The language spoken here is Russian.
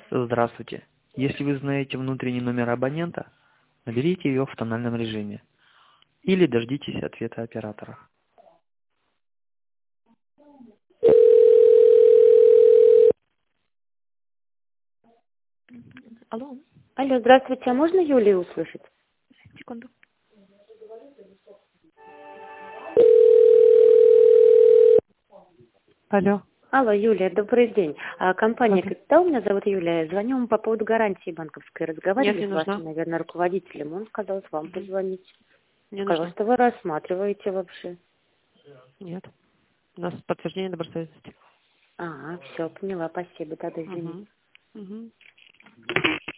Здравствуйте. Если вы знаете внутренний номер абонента, наберите ее в тональном режиме или дождитесь ответа оператора. Алло, Алло, здравствуйте, а можно Юлию услышать? секунду. Алло. Алло, Юлия, добрый день. Компания Добрый. «Капитал», меня зовут Юлия. Звоню вам по поводу гарантии банковской. Нет, Разговаривали не с нужна. вашим, наверное, руководителем. Он сказал вам позвонить. Не Сказал, нужна. что вы рассматриваете вообще. Нет. У нас подтверждение добросовестности. Все, поняла, спасибо, тогда извините. Угу. Угу.